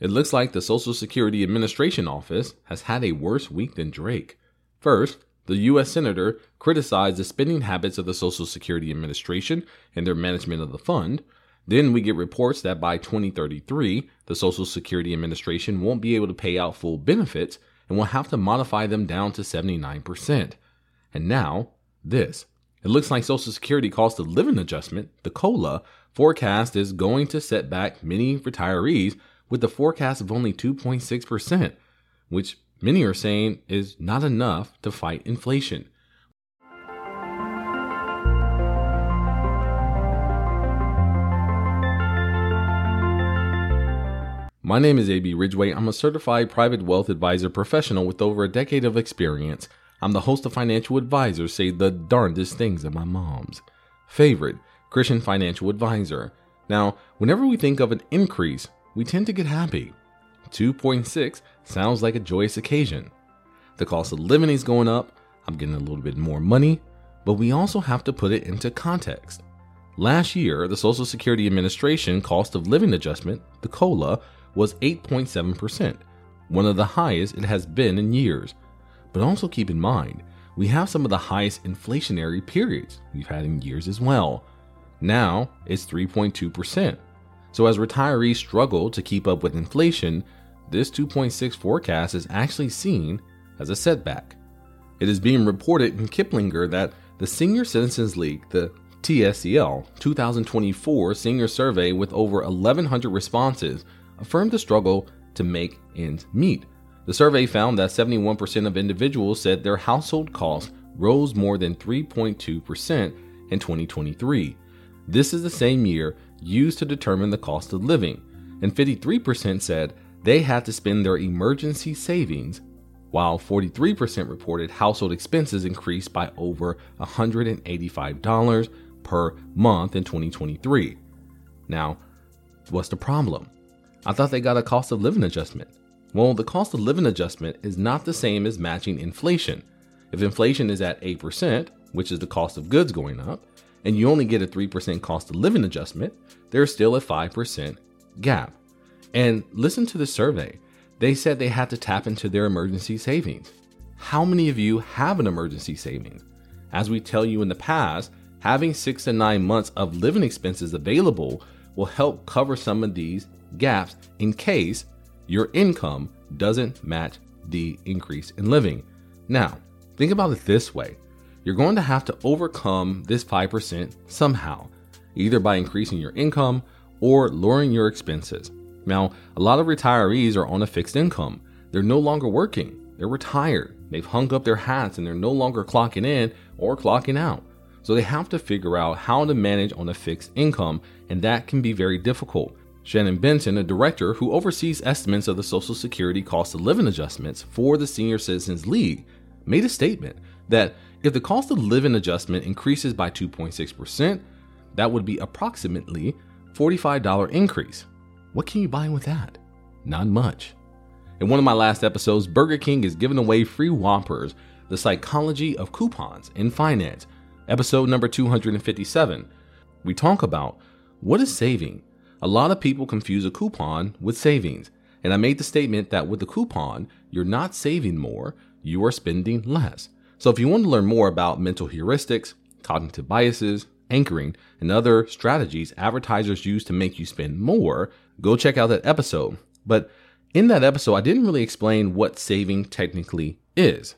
It looks like the Social Security Administration office has had a worse week than Drake. First, the U.S. Senator criticized the spending habits of the Social Security Administration and their management of the fund. Then we get reports that by 2033, the Social Security Administration won't be able to pay out full benefits and will have to modify them down to 79%. And now, this. It looks like Social Security cost of living adjustment, the COLA, forecast is going to set back many retirees with a forecast of only 2.6%, which many are saying is not enough to fight inflation. My name is A.B. Ridgway. I'm a certified private wealth advisor professional with over a decade of experience. I'm the host of Financial Advisors Say the Darndest Things at My Mom's favorite Christian financial advisor. Now, whenever we think of an increase, we tend to get happy. 2.6 sounds like a joyous occasion. The cost of living is going up. I'm getting a little bit more money, but we also have to put it into context. Last year, the Social Security Administration cost of living adjustment, the COLA, was 8.7%, one of the highest it has been in years. But also keep in mind, we have some of the highest inflationary periods we've had in years as well. Now it's 3.2%. So as retirees struggle to keep up with inflation, this 2.6 forecast is actually seen as a setback. It is being reported in Kiplinger that the Senior Citizens League, the TSCL 2024 senior survey with over 1,100 responses affirmed the struggle to make ends meet. The survey found that 71% of individuals said their household costs rose more than 3.2% in 2023. This is the same year used to determine the cost of living, and 53% said they had to spend their emergency savings, while 43% reported household expenses increased by over $185 per month in 2023. Now, what's the problem? I thought they got a cost of living adjustment. Well, the cost of living adjustment is not the same as matching inflation. If inflation is at 8%, which is the cost of goods going up, and you only get a 3% cost of living adjustment, there's still a 5% gap. And listen to the survey. They said they had to tap into their emergency savings. How many of you have an emergency savings? As we tell you in the past, having 6 to 9 months of living expenses available will help cover some of these gaps in case your income doesn't match the increase in living. Now, think about it this way. You're going to have to overcome this 5% somehow, either by increasing your income or lowering your expenses. Now, a lot of retirees are on a fixed income. They're no longer working. They're retired. They've hung up their hats and they're no longer clocking in or clocking out. So they have to figure out how to manage on a fixed income, and that can be very difficult. Shannon Benson, a director who oversees estimates of the Social Security cost of living adjustments for the Senior Citizens League, made a statement that if the cost of living adjustment increases by 2.6%, that would be approximately $45 increase. What can you buy with that? Not much. In one of my last episodes, Burger King is giving away free Whoppers, the psychology of coupons in finance, episode number 257. We talk about what is saving. A lot of people confuse a coupon with savings, and I made the statement that with a coupon, you're not saving more, you are spending less. So if you want to learn more about mental heuristics, cognitive biases, anchoring, and other strategies advertisers use to make you spend more, go check out that episode. But in that episode, I didn't really explain what saving technically is.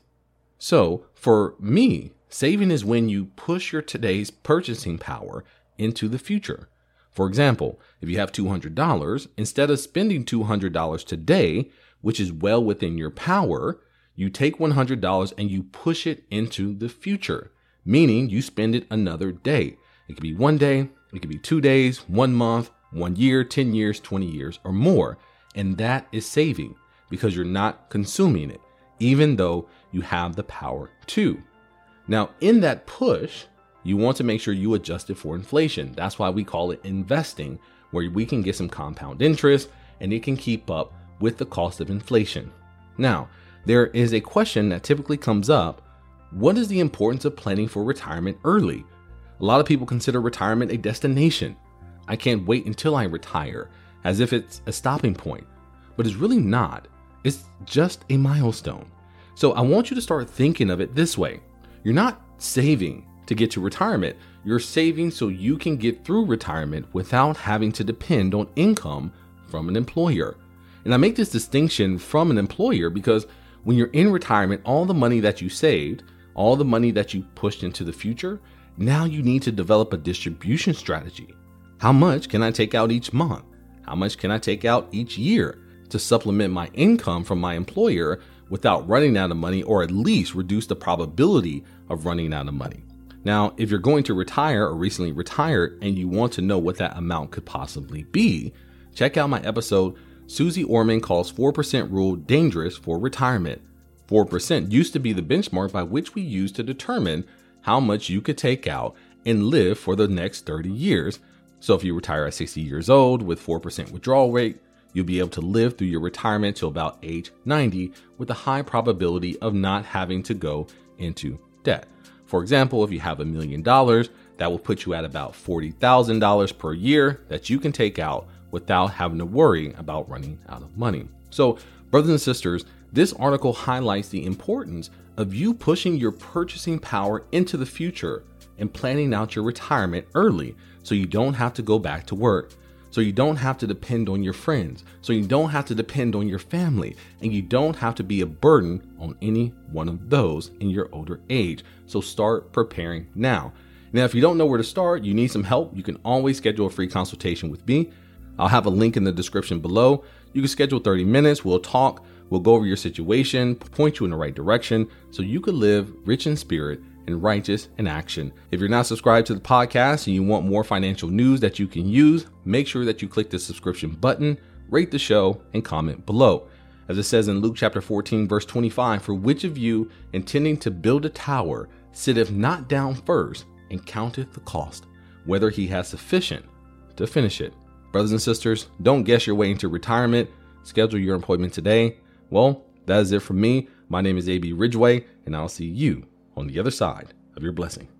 So for me, saving is when you push your today's purchasing power into the future. For example, if you have $200, instead of spending $200 today, which is well within your power, you take $100 and you push it into the future, meaning you spend it another day. It could be 1 day, it could be 2 days, 1 month, 1 year, 10 years, 20 years, or more. And that is saving because you're not consuming it, even though you have the power to. Now, in that push, you want to make sure you adjust it for inflation. That's why we call it investing, where we can get some compound interest and it can keep up with the cost of inflation. Now, there is a question that typically comes up. What is the importance of planning for retirement early? A lot of people consider retirement a destination. I can't wait until I retire, as if it's a stopping point. but it's really not. It's just a milestone. So I want you to start thinking of it this way. You're not saving to get to retirement. You're saving so you can get through retirement without having to depend on income from an employer. And I make this distinction from an employer because when you're in retirement, all the money that you saved, all the money that you pushed into the future, now you need to develop a distribution strategy. How much can I take out each month? How much can I take out each year to supplement my income from my employer without running out of money, or at least reduce the probability of running out of money? Now, if you're going to retire or recently retired and you want to know what that amount could possibly be, check out my episode, Susie Orman Calls 4% Rule Dangerous for Retirement. 4% used to be the benchmark by which we used to determine how much you could take out and live for the next 30 years. So if you retire at 60 years old with 4% withdrawal rate, you'll be able to live through your retirement till about age 90 with a high probability of not having to go into debt. For example, if you have $1 million, that will put you at about $40,000 per year that you can take out without having to worry about running out of money. So, brothers and sisters, this article highlights the importance of you pushing your purchasing power into the future and planning out your retirement early so you don't have to go back to work, so you don't have to depend on your friends, so you don't have to depend on your family, and you don't have to be a burden on any one of those in your older age. So start preparing now. Now, if you don't know where to start, you need some help, you can always schedule a free consultation with me. I'll have a link in the description below. You can schedule 30 minutes. We'll talk. We'll go over your situation, point you in the right direction so you can live rich in spirit and righteous in action. If you're not subscribed to the podcast and you want more financial news that you can use, make sure that you click the subscription button, rate the show, and comment below. As it says in Luke chapter 14, verse 25, for which of you intending to build a tower sitteth not down first and counteth the cost, whether he has sufficient to finish it? Brothers and sisters, don't guess your way into retirement. Schedule your appointment today. Well, that is it from me. My name is A.B. Ridgeway, and I'll see you on the other side of your blessing.